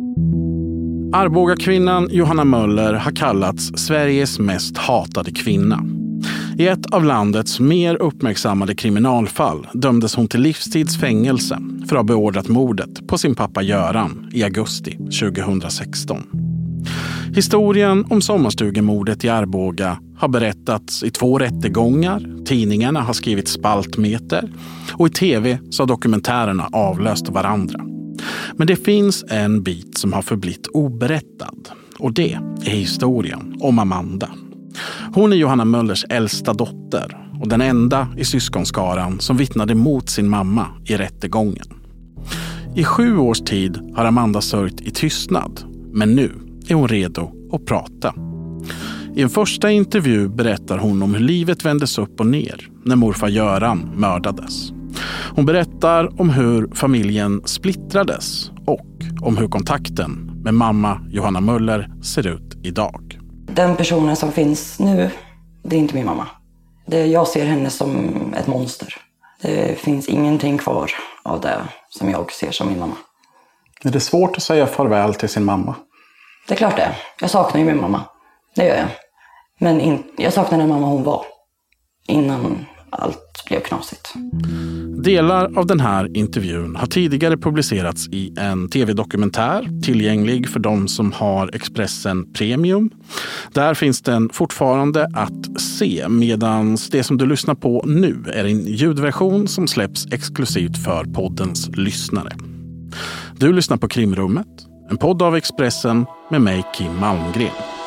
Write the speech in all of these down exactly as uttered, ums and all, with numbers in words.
Arboga-kvinnan Johanna Möller har kallats Sveriges mest hatade kvinna. I ett av landets mer uppmärksammade kriminalfall dömdes hon till livstidsfängelse för att ha beordrat mordet på sin pappa Göran i augusti tjugohundrasexton. Historien om sommarstugemordet i Arboga har berättats i två rättegångar, tidningarna har skrivit spaltmeter och i tv så har dokumentärerna avlöst varandra. Men det finns en bit som har förblivit oberättad och det är historien om Amanda. Hon är Johanna Möllers äldsta dotter och den enda i syskonskaran som vittnade mot sin mamma i rättegången. I sju års tid har Amanda sörjt i tystnad, men nu är hon redo att prata. I en första intervju berättar hon om hur livet vändes upp och ner när morfar Göran mördades. Hon berättar om hur familjen splittrades och om hur kontakten med mamma Johanna Möller ser ut idag. Den personen som finns nu, det är inte min mamma. Det, jag ser henne som ett monster. Det finns ingenting kvar av det som jag ser som min mamma. Är det svårt att säga farväl till sin mamma? Det är klart det. Jag saknar ju min mamma. Det gör jag. Men in, jag saknar den mamma hon var. Innan allt blev knasigt. Delar av den här intervjun har tidigare publicerats i en tv-dokumentär tillgänglig för de som har Expressen Premium. Där finns den fortfarande att se, medan det som du lyssnar på nu är en ljudversion som släpps exklusivt för poddens lyssnare. Du lyssnar på Krimrummet, en podd av Expressen med mig Kim Malmgren.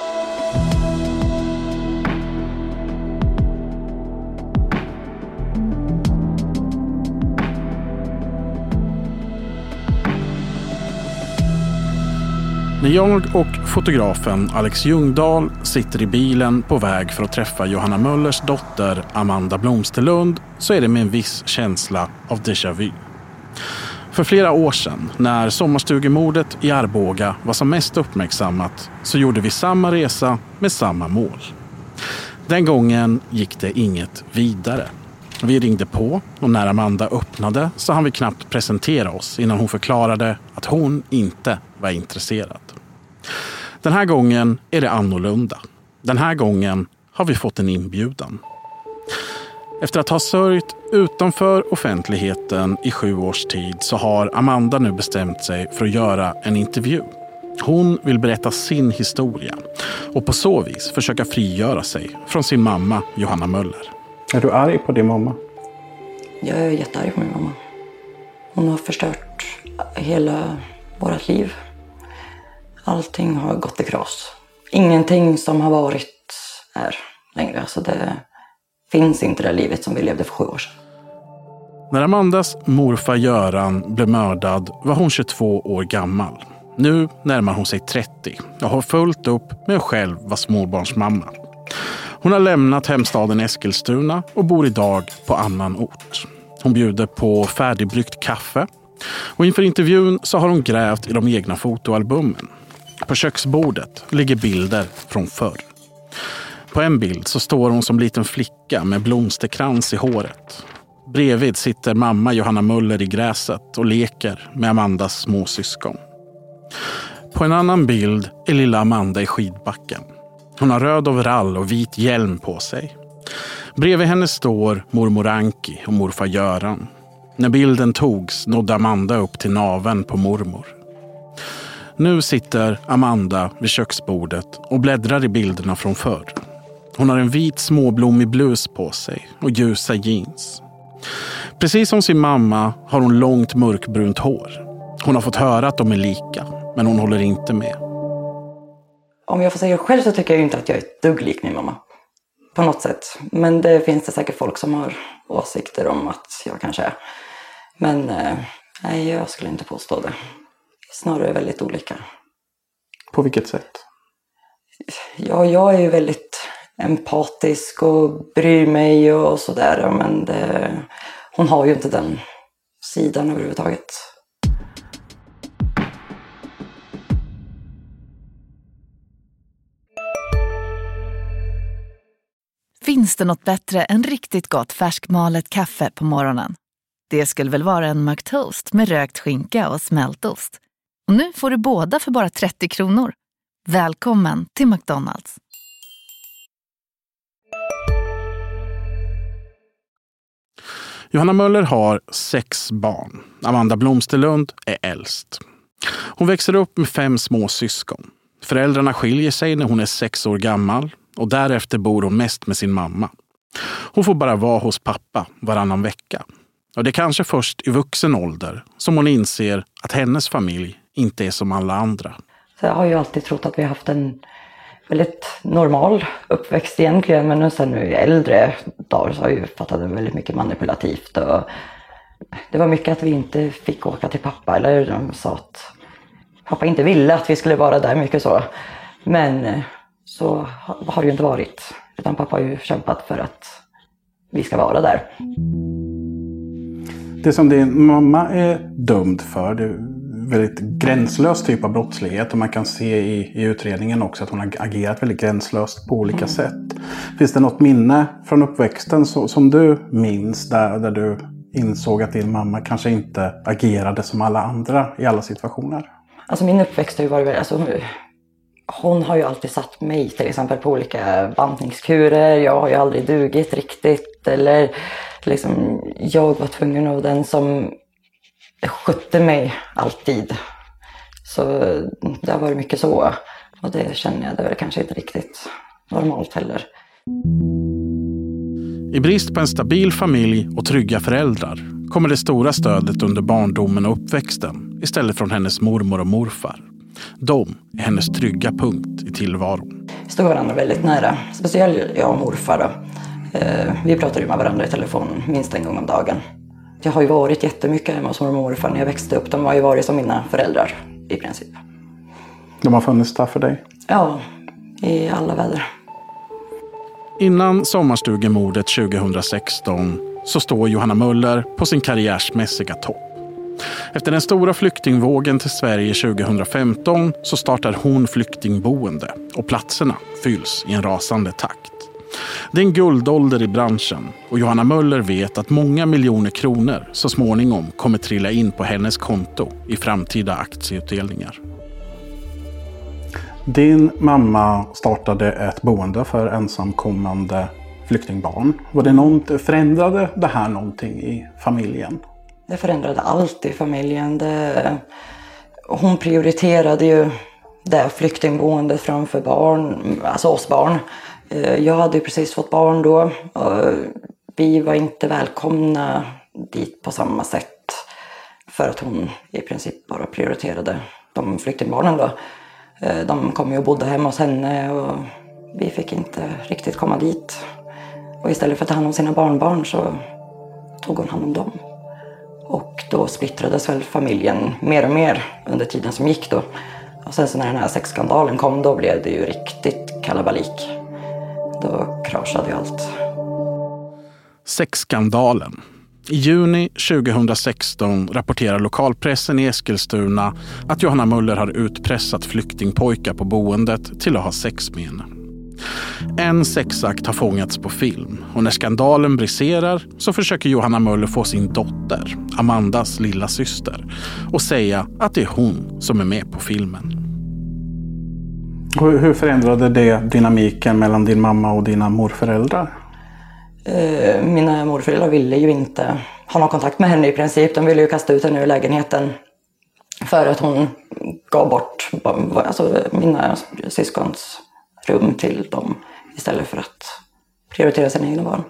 När jag och fotografen Alex Ljungdahl sitter i bilen på väg för att träffa Johanna Möllers dotter Amanda Blomsterlund så är det med en viss känsla av déjà vu. För flera år sedan, när sommarstugemordet i Arboga var som mest uppmärksammat, så gjorde vi samma resa med samma mål. Den gången gick det inget vidare. Vi ringde på och när Amanda öppnade så hann vi knappt presentera oss innan hon förklarade att hon inte var intresserad. Den här gången är det annorlunda. Den här gången har vi fått en inbjudan. Efter att ha sörjt utanför offentligheten i sju års tid så har Amanda nu bestämt sig för att göra en intervju. Hon vill berätta sin historia och på så vis försöka frigöra sig från sin mamma Johanna Möller. Är du arg på din mamma? Jag är jättearg på min mamma. Hon har förstört hela vårt liv. Allting har gått i kras. Ingenting som har varit är längre. Alltså det finns inte det livet som vi levde för sju år sedan. När Amandas morfar Göran blev mördad var hon tjugotvå år gammal. Nu närmar hon sig trettio och har fullt upp med att själv vara småbarnsmamma. Hon har lämnat hemstaden Eskilstuna och bor idag på annan ort. Hon bjuder på färdigbryggt kaffe och inför intervjun så har hon grävt i de egna fotoalbumen. På köksbordet ligger bilder från förr. På en bild så står hon som liten flicka med blomsterkrans i håret. Bredvid sitter mamma Johanna Möller i gräset och leker med Amandas småsyskon. På en annan bild är lilla Amanda i skidbacken. Hon har röd overall och vit hjälm på sig. Bredvid henne står mormor Anki och morfar Göran. När bilden togs nådde Amanda upp till naven på mormor. Nu sitter Amanda vid köksbordet och bläddrar i bilderna från förr. Hon har en vit småblommig blus på sig och ljusa jeans. Precis som sin mamma har hon långt mörkbrunt hår. Hon har fått höra att de är lika, men hon håller inte med. Om jag får säga själv så tycker jag inte att jag är ett dugg lik min mamma. På något sätt. Men det finns det säkert folk som har åsikter om att jag kanske är. Men eh, nej, jag skulle inte påstå det. Snarare väldigt olika. På vilket sätt? Ja, jag är ju väldigt empatisk och bryr mig och sådär. Men det, hon har ju inte den sidan överhuvudtaget. Finns det något bättre än riktigt gott färskmalet kaffe på morgonen? Det skulle väl vara en McToast med rökt skinka och smältost. Och nu får du båda för bara trettio kronor. Välkommen till McDonald's. Johanna Möller har sex barn. Amanda Blomsterlund är äldst. Hon växer upp med fem små syskon. Föräldrarna skiljer sig när hon är sex år gammal och därefter bor hon mest med sin mamma. Hon får bara vara hos pappa varannan vecka. Och det är kanske först i vuxen ålder som hon inser att hennes familj inte är som alla andra. Så jag har ju alltid trott att vi har haft en väldigt normal uppväxt egentligen, men sen nu i äldre dagar så har jag ju fattat det väldigt mycket manipulativt. Och det var mycket att vi inte fick åka till pappa, eller de sa att pappa inte ville att vi skulle vara där, mycket så. Men så har det ju inte varit, utan pappa har ju kämpat för att vi ska vara där. Det som din mamma är dömd för, det är väldigt gränslös typ av brottslighet, och man kan se i, i utredningen också att hon har agerat väldigt gränslöst på olika mm. sätt. Finns det något minne från uppväxten så, som du minns där, där du insåg att din mamma kanske inte agerade som alla andra i alla situationer? Alltså min uppväxt har ju varit, alltså, hon har ju alltid satt mig till exempel på olika bantningskurer. Jag har ju aldrig dugit riktigt, eller liksom jag var tvungen av den som skötte mig alltid. Så det har varit mycket så, och det känner jag, det är kanske inte riktigt normalt heller. I brist på en stabil familj och trygga föräldrar kommer det stora stödet under barndomen och uppväxten istället från hennes mormor och morfar. De är hennes trygga punkt i tillvaron. Vi stod varandra väldigt nära, speciellt jag och morfar då. Vi pratade ju med varandra i telefon minst en gång om dagen. Jag har ju varit jättemycket hemma hos mormor och morfar när jag växte upp. De har ju varit som mina föräldrar i princip. De har funnits där för dig? Ja, i alla väder. Innan sommarstugemordet tjugohundrasexton så står Johanna Möller på sin karriärsmässiga topp. Efter den stora flyktingvågen till Sverige tjugohundrafemton så startar hon flyktingboende och platserna fylls i en rasande takt. Det är en guldålder i branschen och Johanna Möller vet att många miljoner kronor så småningom kommer trilla in på hennes konto i framtida aktieutdelningar. Din mamma startade ett boende för ensamkommande flyktingbarn. Var det något, förändrade det här någonting i familjen? Det förändrade allt i familjen. Det, hon prioriterade ju det flyktingboendet framför barn, alltså oss barn. Jag hade ju precis fått barn då, och vi var inte välkomna dit på samma sätt för att hon i princip bara prioriterade de flyktingbarnen då. De kom ju och bodde hemma hos henne och vi fick inte riktigt komma dit. Och istället för att ta hand om sina barnbarn så tog hon hand om dem. Och då splittrades väl familjen mer och mer under tiden som gick då. Och sen så när den här sexskandalen kom, då blev det ju riktigt kalabalik. Då kraschade ju allt. Sexskandalen. I juni tjugohundrasexton rapporterar lokalpressen i Eskilstuna att Johanna Möller har utpressat flyktingpojkar på boendet till att ha sex med henne. En sexakt har fångats på film och när skandalen briserar så försöker Johanna Möller få sin dotter, Amandas lilla syster, och säga att det är hon som är med på filmen. Hur förändrade det dynamiken mellan din mamma och dina morföräldrar? Mina morföräldrar ville ju inte ha någon kontakt med henne i princip. De ville ju kasta ut henne ur lägenheten för att hon gav bort alltså, mina syskons rum till dem istället för att prioritera sina egna barn.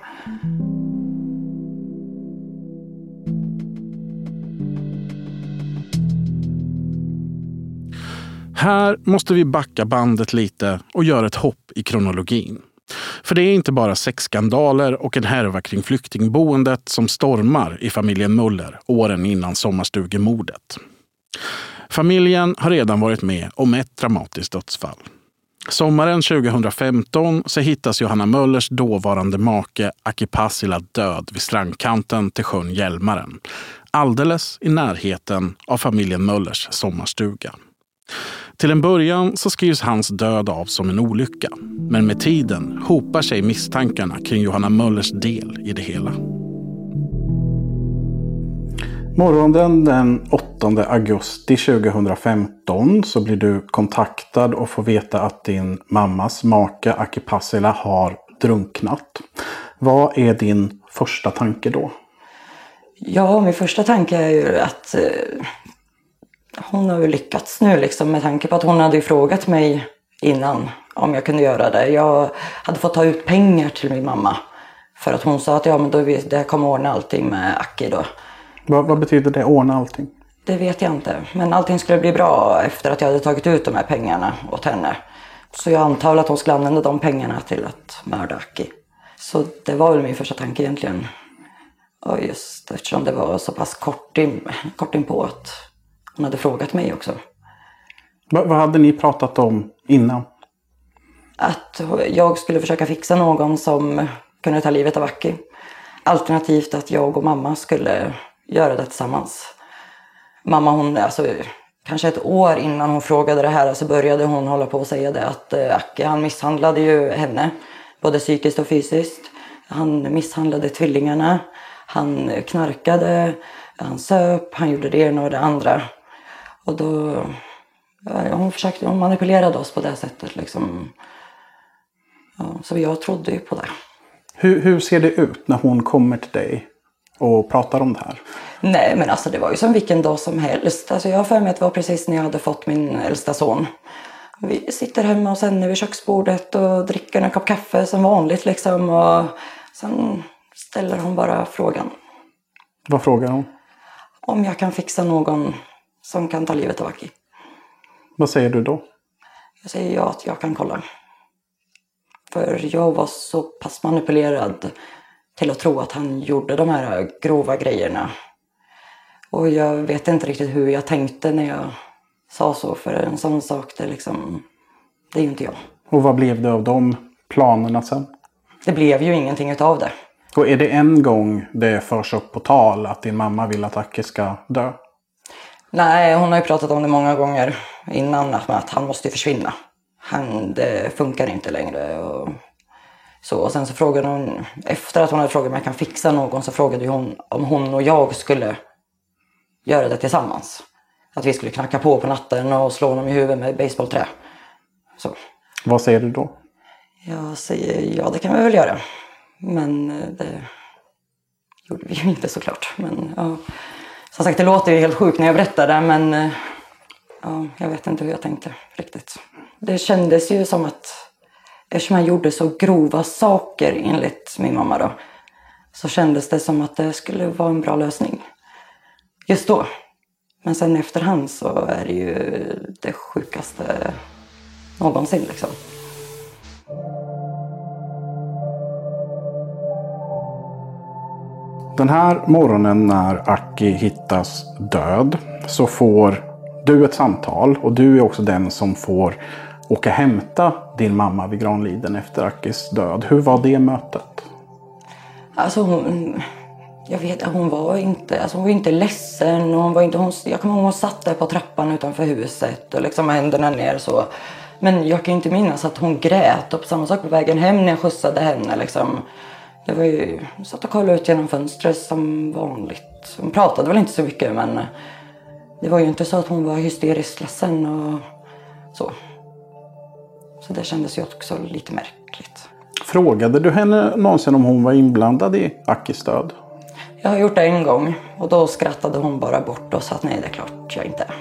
Här måste vi backa bandet lite och göra ett hopp i kronologin. För det är inte bara sexskandaler och en härva kring flyktingboendet som stormar i familjen Möller åren innan sommarstugemordet. Familjen har redan varit med om ett dramatiskt dödsfall. Sommaren tjugohundrafemton så hittas Johanna Möllers dåvarande make Aki Passila död vid strandkanten till sjön Hjälmaren. Alldeles i närheten av familjen Möllers sommarstuga. Till en början så skrivs hans död av som en olycka. Men med tiden hopar sig misstankarna kring Johanna Möllers del i det hela. Morgonen den åttonde augusti tjugohundrafemton så blir du kontaktad och får veta att din mammas make Aki Passila har drunknat. Vad är din första tanke då? Ja, min första tanke är ju att eh, hon har ju lyckats nu liksom, med tanke på att hon hade ju frågat mig innan om jag kunde göra det. Jag hade fått ta ut pengar till min mamma för att hon sa att ja, men då vet, det kommer ordna allting med Aki då. Vad, vad betyder det, ordna allting? Det vet jag inte, men allting skulle bli bra efter att jag hade tagit ut de här pengarna åt henne. Så jag antar att hon skulle använda de pengarna till att mörda Aki. Så det var väl min första tanke egentligen. Och just eftersom det var så pass kort in, kort in på att hon hade frågat mig också. Va, vad hade ni pratat om innan? Att jag skulle försöka fixa någon som kunde ta livet av Aki. Alternativt att jag och mamma skulle göra det tillsammans. Mamma, hon, alltså, kanske ett år innan hon frågade det här så började hon hålla på att säga det. Att eh, Aki, han misshandlade ju henne. Både psykiskt och fysiskt. Han misshandlade tvillingarna. Han knarkade. Han söp. Han gjorde det ena och det andra. Och då... Ja, hon försökte, hon manipulerade oss på det sättet liksom. Ja, så jag trodde ju på det. Hur, hur ser det ut när hon kommer till dig och pratar om det här? Nej, men alltså det var ju som vilken dag som helst. Alltså jag har för mig att det var precis när jag hade fått min äldsta son. Vi sitter hemma hos henne vid köksbordet och dricker en kopp kaffe som vanligt liksom. Och sen ställer hon bara frågan. Vad frågar hon? Om jag kan fixa någon som kan ta livet av Aki. Vad säger du då? Jag säger ja, att jag kan kolla. För jag var så pass manipulerad till att tro att han gjorde de här grova grejerna. Och jag vet inte riktigt hur jag tänkte när jag sa så. För en sån sak, det, liksom, det är ju inte jag. Och vad blev det av de planerna sen? Det blev ju ingenting utav det. Och är det en gång det förs upp på tal att din mamma vill att Aki ska dö? Nej, hon har ju pratat om det många gånger innan. Att han måste försvinna. Han, det funkar inte längre. Och, så. Och sen så frågade hon, efter att hon hade frågat om jag kan fixa någon, så frågade hon om hon och jag skulle göra det tillsammans. Att vi skulle knacka på på natten och slå honom i huvudet med baseballträ. Så. Vad säger du då? Jag säger ja, det kan vi väl göra. Men det gjorde vi ju inte såklart. Men ja, som sagt, det låter ju helt sjukt när jag berättar det, men ja, jag vet inte hur jag tänkte riktigt. Det kändes ju som att eftersom han gjorde så grova saker enligt min mamma då, så kändes det som att det skulle vara en bra lösning. Just då. Men sen efterhand så är det ju det sjukaste någonsin liksom. Den här morgonen när Aki hittas död så får du ett samtal. Och du är också den som får åka hämta din mamma vid Granliden efter Akis död. Hur var det mötet? Alltså hon... Jag vet att hon var inte, alltså hon var inte ledsen. Och hon var inte, hon, jag kommer ihåg hon satt där på trappan utanför huset och liksom händerna ner så. Men jag kan inte minnas att hon grät. Och på samma sak på vägen hem när jag skjutsade henne liksom. Det var ju, hon satt och kollade ut genom fönstret som vanligt. Hon pratade väl inte så mycket, men det var ju inte så att hon var hysteriskt ledsen och så. Så det kändes ju också lite märkligt. Frågade du henne någonsin om hon var inblandad i Akis död? Jag har gjort det en gång och då skrattade hon bara bort och sa att nej, det är klart jag inte.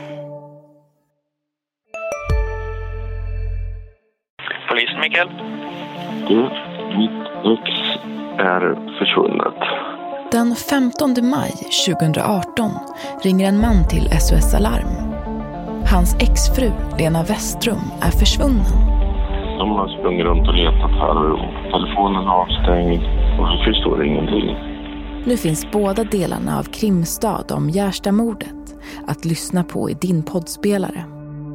Polisen, Mikael? Du, mitt ex är försvunnet. Den femtonde maj tjugohundraarton ringer en man till S O S Alarm. Hans exfru Lena Westrum är försvunnen. De har sprungit runt och letat här och telefonen är avstängd och vi förstår ingenting. Nu finns båda delarna av Krimstad om Gärstamordet att lyssna på i din poddspelare.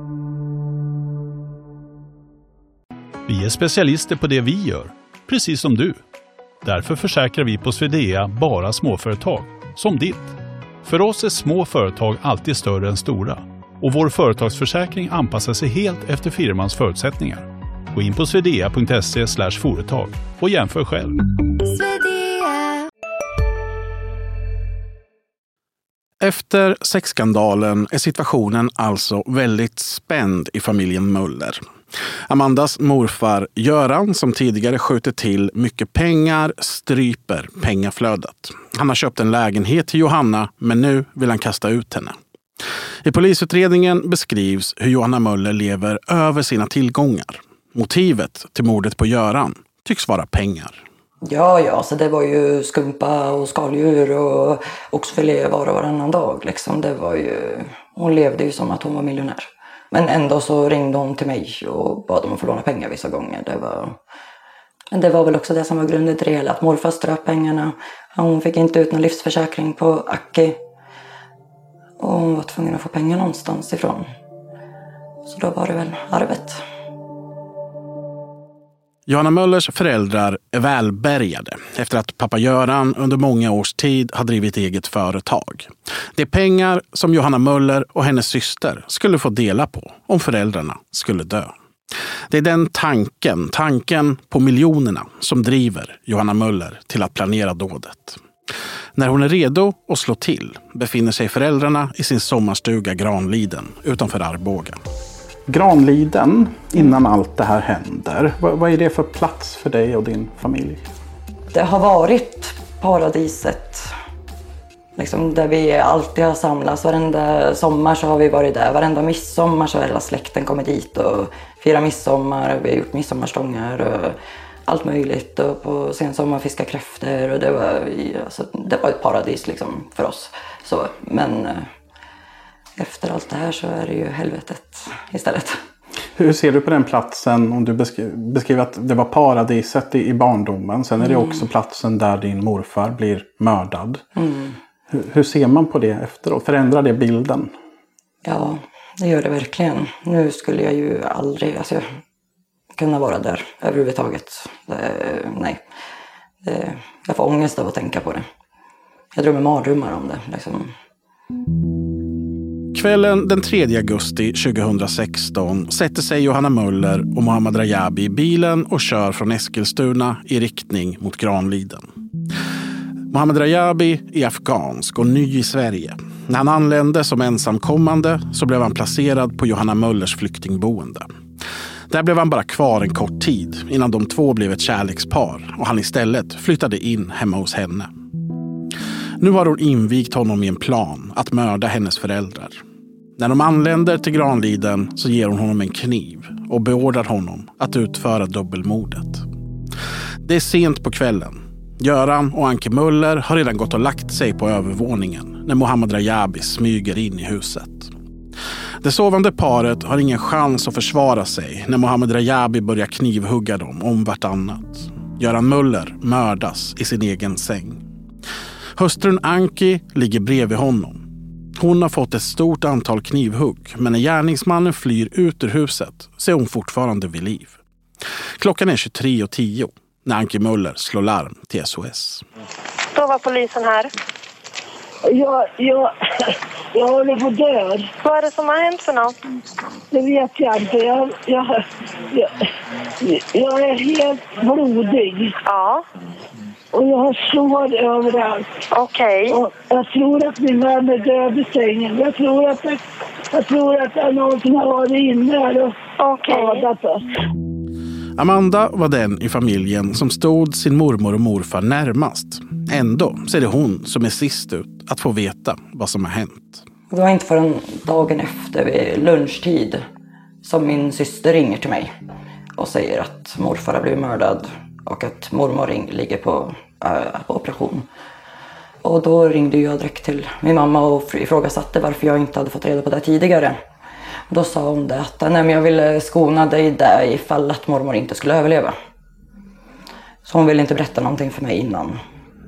Vi är specialister på det vi gör, precis som du. Därför försäkrar vi på Svedea bara småföretag, som ditt. För oss är små företag alltid större än stora. Och vår företagsförsäkring anpassar sig helt efter firmans förutsättningar. Gå in på svedea punkt se slash företag och jämför själv. Efter sexskandalen är situationen alltså väldigt spänd i familjen Möller. Amandas morfar Göran, som tidigare skjuter till mycket pengar, stryper pengaflödet. Han har köpt en lägenhet till Johanna, men nu vill han kasta ut henne. I polisutredningen beskrivs hur Johanna Möller lever över sina tillgångar. Motivet till mordet på Göran tycks vara pengar. Ja, ja, så det var ju skumpa och skaldjur och oxfilé var och varannan dag. Liksom. Det var ju... Hon levde ju som att hon var miljonär. Men ändå så ringde hon till mig och bad om att få låna pengar vissa gånger. Det var... Men det var väl också det som var grunden till det hela. Att morfar ströp pengarna. Hon fick inte ut någon livsförsäkring på Aki. Och hon var tvungen att få pengar någonstans ifrån. Så då var det väl arvet. Johanna Möllers föräldrar är välbärgade efter att pappa Göran under många års tid har drivit eget företag. Det är pengar som Johanna Möller och hennes syster skulle få dela på om föräldrarna skulle dö. Det är den tanken, tanken på miljonerna, som driver Johanna Möller till att planera dådet. När hon är redo att slå till befinner sig föräldrarna i sin sommarstuga Granliden utanför Arboga. Granliden, innan allt det här händer, vad, vad är det för plats för dig och din familj? Det har varit paradiset. Liksom där vi alltid har samlats. Varenda sommar så har vi varit där. Varenda midsommar så har hela släkten kommit dit och firat midsommar. Vi har gjort midsommarstångar och allt möjligt. Och på sensommar fiska kräftor. Och det var, alltså, det var ett paradis liksom för oss. Så, men efter allt det här så är det ju helvetet istället. Hur ser du på den platsen om du beskriver, beskriver att det var paradiset i, i barndomen? Sen är det också platsen där din morfar blir mördad. Mm. Hur, hur ser man på det efteråt? Förändrar det bilden? Ja, det gör det verkligen. Nu skulle jag ju aldrig alltså, kunna vara där överhuvudtaget. Det, nej, det, jag får ångest av att tänka på det. Jag drömmer mardrömmar om det. Liksom. Kvällen den tredje augusti tjugohundrasexton sätter sig Johanna Möller och Mohammad Rajabi i bilen och kör från Eskilstuna i riktning mot Granliden. Mohammad Rajabi är afghansk och ny i Sverige. När han anlände som ensamkommande så blev han placerad på Johanna Möllers flyktingboende. Där blev han bara kvar en kort tid innan de två blev ett kärlekspar och han istället flyttade in hemma hos henne. Nu har hon invigt honom i en plan att mörda hennes föräldrar. När de anländer till Granliden så ger hon honom en kniv och beordrar honom att utföra dubbelmordet. Det är sent på kvällen. Göran och Anke Möller har redan gått och lagt sig på övervåningen när Mohammad Rajabi smyger in i huset. Det sovande paret har ingen chans att försvara sig när Mohammad Rajabi börjar knivhugga dem om vartannat. Göran Möller mördas i sin egen säng. Hustrun Anki ligger bredvid honom. Hon har fått ett stort antal knivhugg, men när gärningsmannen flyr ut ur huset så är hon fortfarande vid liv. Klockan är tjugotre och tio när Anki Möller slår larm till S O S. Då var polisen här. Jag, jag, jag håller på död. Vad är det som har hänt för något? Det vet jag inte. Jag, jag, jag, jag är helt blodig. Ja. Och jag har sår överallt. Okej. Okay. Jag tror att min vän är död i sängen. Jag tror att, jag, jag tror att någon som har varit inne här och skadat oss. Amanda var den i familjen som stod sin mormor och morfar närmast. Ändå så är det hon som är sist ut att få veta vad som har hänt. Det var inte förrän dagen efter vid lunchtid som min syster ringer till mig och säger att morfar har blivit mördad och att mormor ligger på, äh, på operation. Och då ringde jag direkt till min mamma och ifrågasatte varför jag inte hade fått reda på det tidigare. Då sa hon det att nej, men jag ville skona dig där ifall att mormor inte skulle överleva. Så hon ville inte berätta någonting för mig innan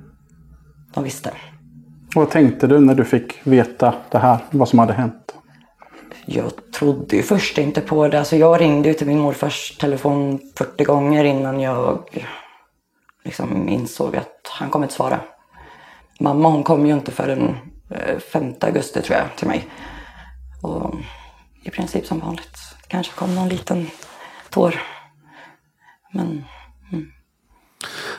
de visste. Vad tänkte du när du fick veta det här, vad som hade hänt? Jag trodde ju först inte på det. Alltså jag ringde ju till min morfars telefon fyrtio gånger innan jag liksom insåg att han kommer att svara. Mamma hon kom ju inte förrän femte augusti tror jag till mig. Och i princip som vanligt. Kanske kom någon liten tår. Men... Mm.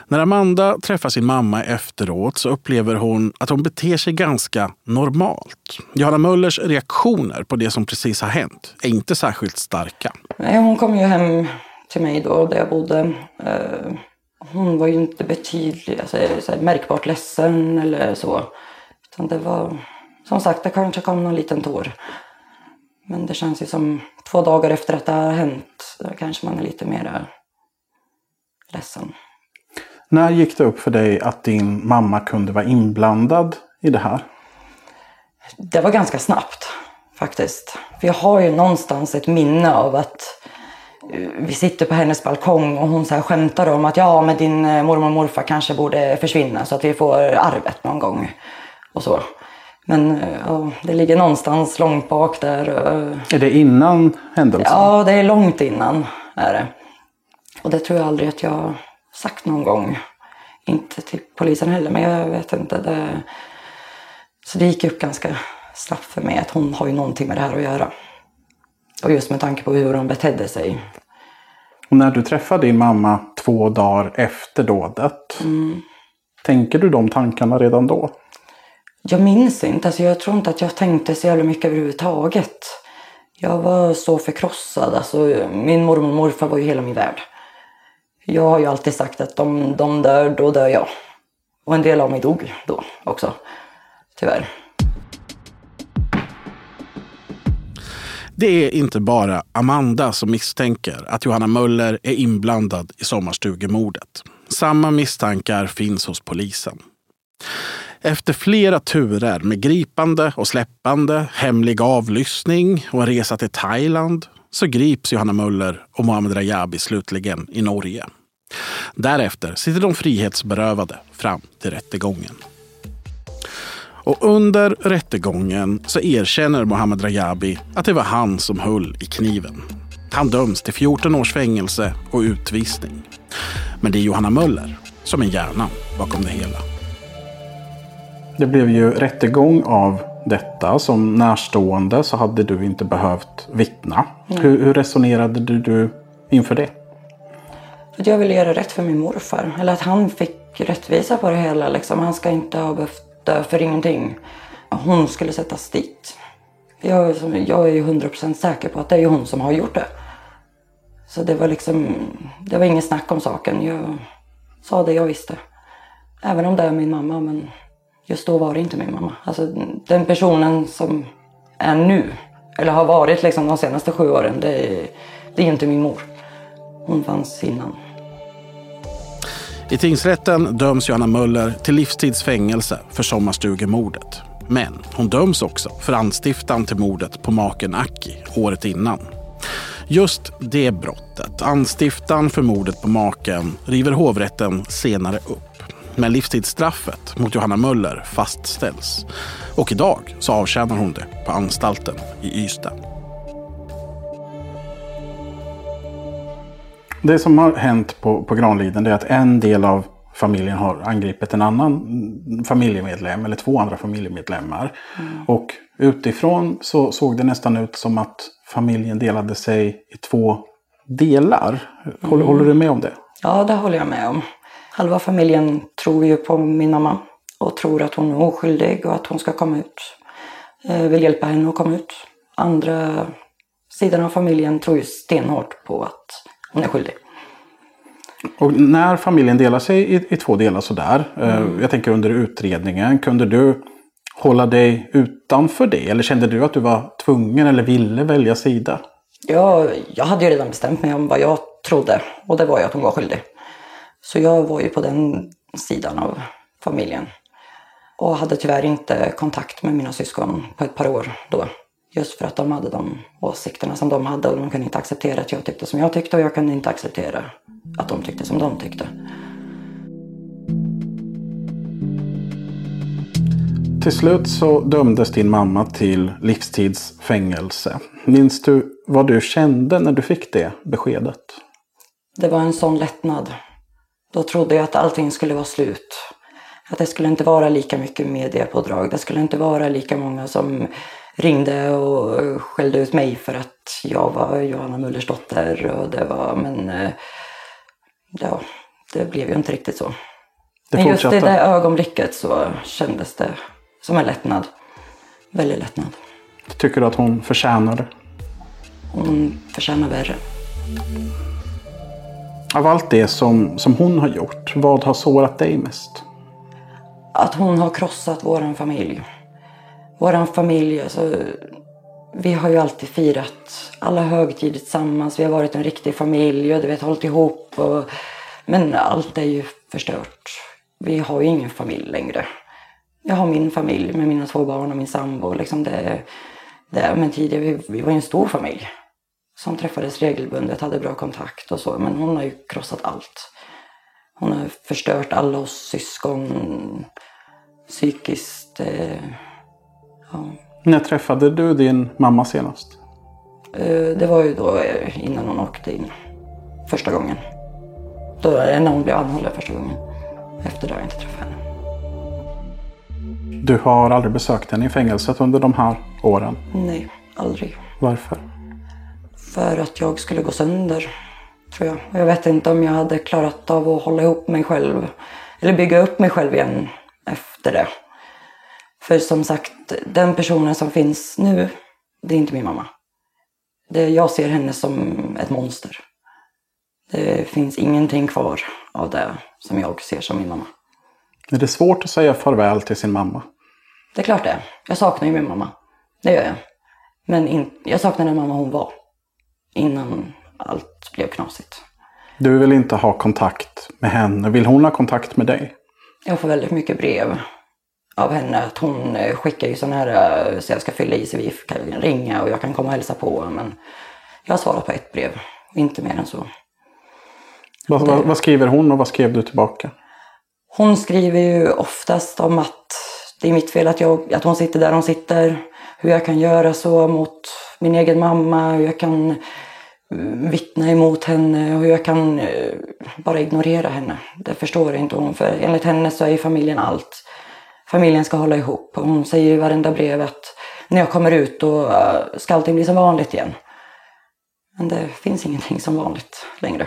När Amanda träffar sin mamma efteråt så upplever hon att hon beter sig ganska normalt. Johanna Möllers reaktioner på det som precis har hänt är inte särskilt starka. Nej, hon kom ju hem till mig då där jag bodde. Hon var ju inte betydligt, alltså, så här, märkbart ledsen eller så. Utan det var, som sagt, det kanske kom någon liten tår. Men det känns ju som två dagar efter att det har hänt, då kanske man är lite mer ledsen. När gick det upp för dig att din mamma kunde vara inblandad i det här? Det var ganska snabbt faktiskt. För jag har ju någonstans ett minne av att vi sitter på hennes balkong och hon så här skämtar om att ja, men din mormor och morfar kanske borde försvinna så att vi får arvet någon gång och så. Men ja, det ligger någonstans långt bak där. Är det innan händelsen? Ja, det är långt innan är det. Och det tror jag aldrig att jag sagt någon gång. Inte till polisen heller, men jag vet inte. Det... Så det gick upp ganska snabbt för mig att hon har ju någonting med det här att göra. Och just med tanke på hur hon betedde sig. Och när du träffade din mamma två dagar efter dådet. Mm. Tänker du de tankarna redan då? Jag minns inte. Alltså jag tror inte att jag tänkte så jävla mycket överhuvudtaget. Jag var så förkrossad. Alltså, min mormor och morfar var ju hela min värld. Jag har ju alltid sagt att om de dör, då dör jag. Och en del av mig dog då också. Tyvärr. Det är inte bara Amanda som misstänker att Johanna Möller är inblandad i sommarstugemordet. Samma misstankar finns hos polisen. Efter flera turer med gripande och släppande, hemlig avlyssning och en resa till Thailand så grips Johanna Möller och Mohamed Rajabi slutligen i Norge. Därefter sitter de frihetsberövade fram till rättegången. Och under rättegången så erkänner Mohamed Rajabi att det var han som höll i kniven. Han döms till fjorton års fängelse och utvisning. Men det är Johanna Möller som är hjärnan bakom det hela. Det blev ju rättegång av detta. Som närstående så hade du inte behövt vittna. Mm. Hur, hur resonerade du, du inför det? För jag ville göra rätt för min morfar. Eller att han fick rättvisa på det hela. Liksom. Han ska inte ha behövt dö för ingenting. Hon skulle sättas dit. Jag, jag är ju hundra procent säker på att det är hon som har gjort det. Så det var liksom, det var ingen snack om saken. Jag sa det jag visste. Även om det är min mamma, men just då var det inte min mamma. Alltså den personen som är nu, eller har varit liksom de senaste sju åren, det är, det är inte min mor. Hon fanns innan. I tingsrätten döms Johanna Möller till livstidsfängelse för sommarstugemordet. Men hon döms också för anstiftan till mordet på maken Aki året innan. Just det brottet, anstiftan för mordet på maken, river hovrätten senare upp. Men livstidsstraffet mot Johanna Möller fastställs. Och idag så avtjänar hon det på anstalten i Ystad. Det som har hänt på, på Granliden är att en del av familjen har angripit en annan familjemedlem eller två andra familjemedlemmar. Mm. Och utifrån så såg det nästan ut som att familjen delade sig i två delar. Håller, mm. håller du med om det? Ja, det håller jag med om. Halva familjen tror ju på min mamma och tror att hon är oskyldig och att hon ska komma ut. Jag vill hjälpa henne att komma ut. Andra sidan av familjen tror ju stenhårt på att hon är skyldig. Och när familjen delar sig i, i två delar sådär, mm. jag tänker under utredningen, kunde du hålla dig utanför det? Eller kände du att du var tvungen eller ville välja sida? Ja, jag hade ju redan bestämt mig om vad jag trodde och det var ju att hon var skyldig. Så jag var ju på den sidan av familjen. Och hade tyvärr inte kontakt med mina syskon på ett par år då. Just för att de hade de åsikterna som de hade och de kunde inte acceptera att jag tyckte som jag tyckte och jag kunde inte acceptera att de tyckte som de tyckte. Till slut så dömdes din mamma till livstidsfängelse. Minns du vad du kände när du fick det beskedet? Det var en sån lättnad. Då trodde jag att allting skulle vara slut. Att det skulle inte vara lika mycket mediepådrag. Det skulle inte vara lika många som ringde och skällde ut mig för att jag var Johanna Möllers dotter. Och det var, men ja, det blev ju inte riktigt så. Det Men just i fortsatte. det ögonblicket så kändes det som en lättnad. Väldigt lättnad. Tycker du att hon förtjänar det? Hon förtjänar värre. Av allt det som, som hon har gjort, vad har sårat dig mest? Att hon har krossat våran familj. Våran familj, alltså, vi har ju alltid firat alla högtider tillsammans. Vi har varit en riktig familj och du vet, hållit ihop. Och, men allt är ju förstört. Vi har ju ingen familj längre. Jag har min familj med mina två barn och min sambo. Liksom det, det, men tidigare vi, vi var ju en stor familj. Som träffades regelbundet, hade bra kontakt och så. Men hon har ju krossat allt. Hon har förstört alla oss syskon psykiskt. Eh, ja. När träffade du din mamma senast? Eh, det var ju då eh, innan hon åkte in. Första gången. Då när hon blev anhållen första gången. Efter det har jag inte träffat henne. Du har aldrig besökt henne i fängelset under de här åren? Nej, aldrig. Varför? För att jag skulle gå sönder, tror jag. Och jag vet inte om jag hade klarat av att hålla ihop mig själv. Eller bygga upp mig själv igen efter det. För som sagt, den personen som finns nu, det är inte min mamma. Det, jag ser henne som ett monster. Det finns ingenting kvar av det som jag ser som min mamma. Är det svårt att säga farväl till sin mamma? Det är klart det. Jag saknar ju min mamma. Det gör jag. Men in, jag saknar den mamma hon var. Innan allt blev knasigt. Du vill inte ha kontakt med henne. Vill hon ha kontakt med dig? Jag får väldigt mycket brev av henne. Att hon skickar ju sådana här så jag ska fylla i så vi kan ringa och jag kan komma och hälsa på. Men jag har svarat på ett brev. Inte mer än så. Vad, det, vad, vad skriver hon och vad skrev du tillbaka? Hon skriver ju oftast om att det är mitt fel att, jag, att hon sitter där hon sitter. Hur jag kan göra så mot min egen mamma. Hur jag kan vittna emot henne. Och hur jag kan bara ignorera henne. Det förstår inte hon. För enligt henne så är ju familjen allt. Familjen ska hålla ihop. Och hon säger i varenda brev att när jag kommer ut då ska allting bli som vanligt igen. Men det finns ingenting som vanligt längre.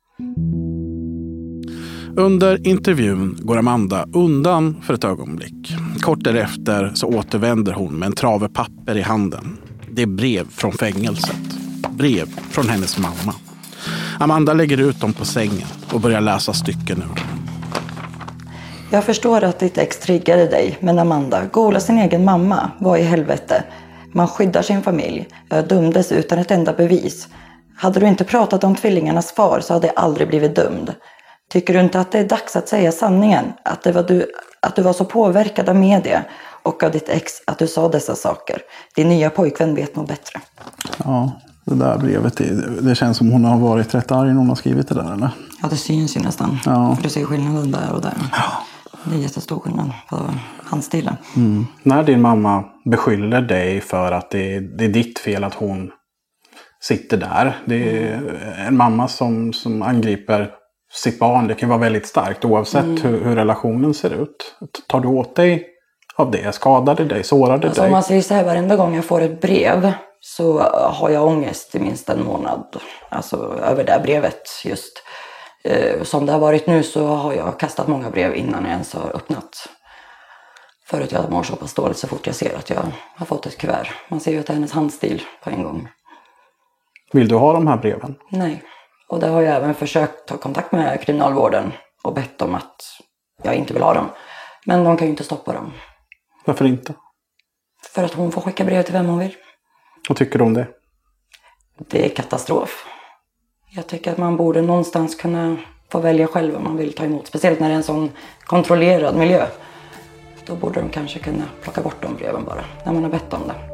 Under intervjun går Amanda undan för ett ögonblick. Kort därefter så återvänder hon med en trave papper i handen. Det är brev från fängelset. Brev från hennes mamma. Amanda lägger ut dem på sängen och börjar läsa stycken ur dem. Jag förstår att ditt ex triggade dig, men Amanda, gola sin egen mamma, vad i helvete? Man skyddar sin familj. Jag dömdes utan ett enda bevis. Hade du inte pratat om tvillingarnas far så hade jag aldrig blivit dömd. Tycker du inte att det är dags att säga sanningen? Att, det var du, att du var så påverkad av media och av ditt ex att du sa dessa saker. Din nya pojkvän vet nog bättre. Ja, det där brevet, det, det känns som hon har varit rätt arg när hon har skrivit det där, eller? Ja, det syns ju nästan. Ja. För du ser skillnaden där och där. Ja. Det är jättestor skillnad på handstilen. Mm. När din mamma beskyller dig för att det, det är ditt fel att hon sitter där. Det är en mamma som, som angriper sitt barn. Det kan vara väldigt starkt oavsett mm. hur, hur relationen ser ut. Tar du åt dig av det? Skadar det dig? Sårar det alltså, dig? Om man säger så här, varenda gång jag får ett brev så har jag ångest i minst en månad. Alltså över det här brevet just. Som det har varit nu så har jag kastat många brev innan jag ens har öppnat. För att jag mår så pass dåligt så fort jag ser att jag har fått ett kuvert. Man ser ju att det är hennes handstil på en gång. Vill du ha de här breven? Nej. Och det har jag även försökt ta kontakt med kriminalvården och bett om att jag inte vill ha dem. Men de kan ju inte stoppa dem. Varför inte? För att hon får skicka brev till vem hon vill. Vad tycker du om det? Det är katastrof. Jag tycker att man borde någonstans kunna få välja själv om man vill ta emot. Speciellt när det är en sån kontrollerad miljö. Då borde de kanske kunna plocka bort de breven bara. När man har bett om det.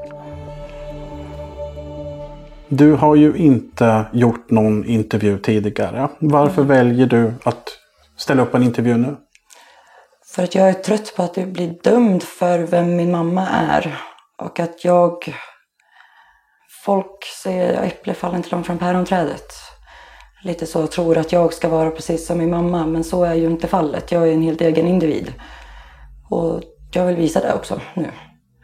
Du har ju inte gjort någon intervju tidigare. Varför mm. väljer du att ställa upp en intervju nu? För att jag är trött på att jag blir dömd för vem min mamma är. Och att jag... Folk säger äpple faller inte långt från päronträdet. Lite så tror att jag ska vara precis som min mamma. Men så är ju inte fallet. Jag är en helt egen individ. Och jag vill visa det också nu.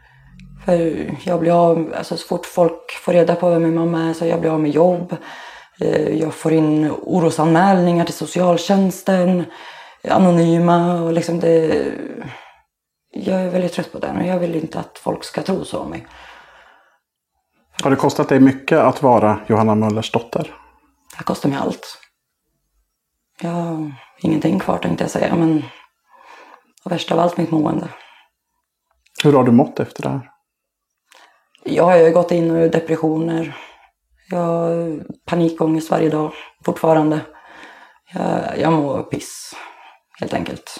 För jag blir av, alltså så fort folk får reda på vem min mamma är så jag blir av med jobb. Jag får in orosanmälningar till socialtjänsten, anonyma och liksom det... Jag är väldigt trött på det och jag vill inte att folk ska tro så om mig. Har det kostat dig mycket att vara Johanna Möllers dotter? Det kostar mig allt. Jag har ingenting kvar tänkte jag säga, men och värst av allt mitt mående. Hur har du mått efter det här? Jag har ju gått in i depressioner. Jag har panikångest varje dag fortfarande. Jag, jag mår piss, helt enkelt.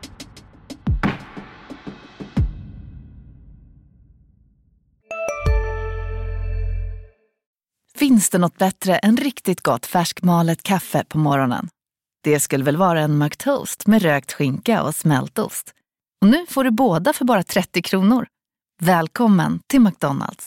Finns det något bättre än riktigt gott färskmalet kaffe på morgonen? Det skulle väl vara en McToast med rökt skinka och smältost. Och nu får du båda för bara trettio kronor. Välkommen till McDonald's.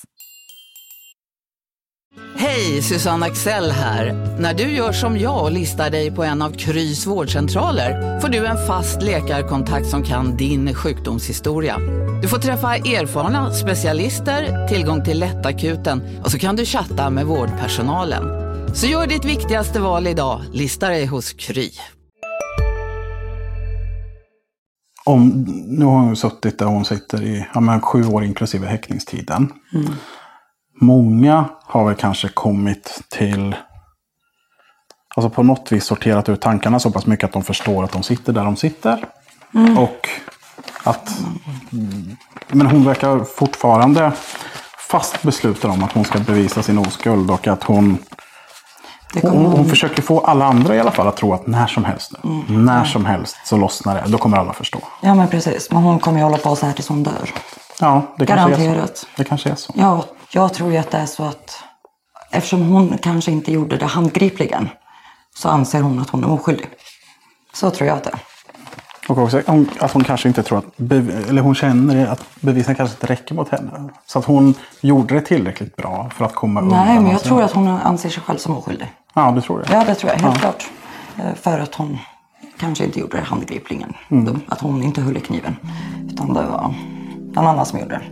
Hej, Susanne Axel här. När du gör som jag och listar dig på en av Krys vårdcentraler får du en fast läkarkontakt som kan din sjukdomshistoria. Du får träffa erfarna specialister, tillgång till lättakuten och så kan du chatta med vårdpersonalen. Så gör ditt viktigaste val idag, lista dig hos Kry. Om, nu har hon suttit där hon sitter i ja, men sju år inklusive häktningstiden. Mm. Många har väl kanske kommit till, alltså på något vis sorterat ut tankarna så pass mycket att de förstår att de sitter där de sitter. Mm. Och att, men hon verkar fortfarande fast beslutad om att hon ska bevisa sin oskuld och att hon, hon, hon försöker få alla andra i alla fall att tro att när som helst nu, mm. när som helst så lossnar det, då kommer alla förstå. Ja men precis, men hon kommer ju hålla på så här tills hon dör. Ja, det kanske Garanterat. är så. Det kanske är så. Ja, jag tror ju att det är så att eftersom hon kanske inte gjorde det handgripligen så anser hon att hon är oskyldig. Så tror jag att det är. Och också att hon kanske inte tror att, bev- eller hon känner att bevisen kanske inte räcker mot henne. Så att hon gjorde det tillräckligt bra för att komma undan. Nej, men jag tror att hon anser sig själv som oskyldig. Ja, det tror jag. Ja, det tror jag, helt ja. klart. För att hon kanske inte gjorde det handgripligen. Mm. Att hon inte höll i kniven. Utan det var någon annan som gjorde det.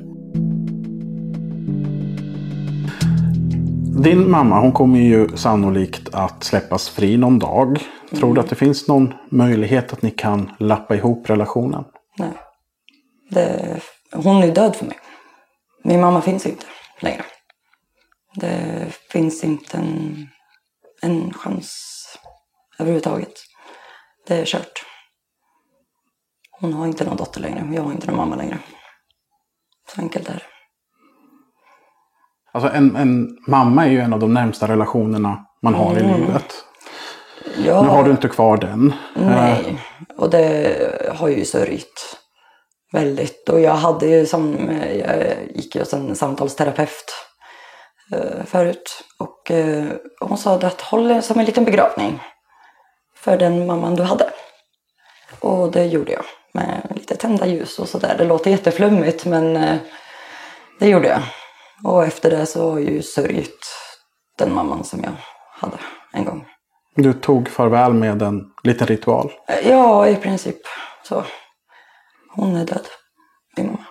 Din mamma, hon kommer ju sannolikt att släppas fri någon dag. Tror mm. du att det finns någon möjlighet att ni kan lappa ihop relationen? Nej. Det, hon är död för mig. Min mamma finns inte längre. Det finns inte en, en chans överhuvudtaget. Det är kört. Hon har inte någon dotter längre. Jag har inte någon mamma längre. Så enkelt är det. Alltså en, en mamma är ju en av de närmsta relationerna man har mm. i livet. Ja. Nu har du inte kvar den. Nej, och det har ju sörjt väldigt. Och jag hade ju som, jag gick ju som en samtalsterapeut förut. Och hon sa att håll det som en liten begravning för den mamman du hade. Och det gjorde jag med lite tända ljus och sådär. Det låter jätteflummigt men det gjorde jag. Och efter det så har jag ju sörjt den mamman som jag hade en gång. Du tog farväl med en liten ritual? Ja, i princip. Så hon är död, min mamma.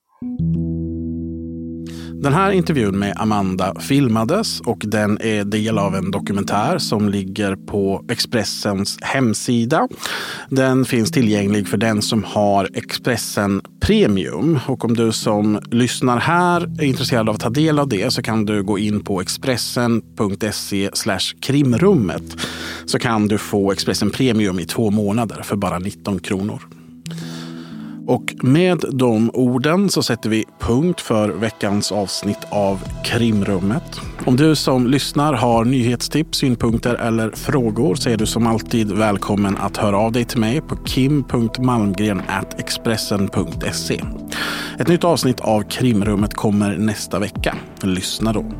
Den här intervjun med Amanda filmades och den är del av en dokumentär som ligger på Expressens hemsida. Den finns tillgänglig för den som har Expressen Premium. Och om du som lyssnar här är intresserad av att ta del av det så kan du gå in på expressen.se slash krimrummet så kan du få Expressen Premium i två månader för bara nitton kronor. Och med de orden så sätter vi punkt för veckans avsnitt av Krimrummet. Om du som lyssnar har nyhetstips, synpunkter eller frågor så är du som alltid välkommen att höra av dig till mig på kim punkt malmgren at expressen punkt se. Ett nytt avsnitt av Krimrummet kommer nästa vecka. Lyssna då.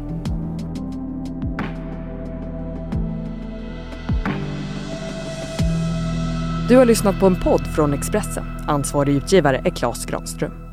Du har lyssnat på en podd från Expressen. Ansvarig utgivare är Claes Granström.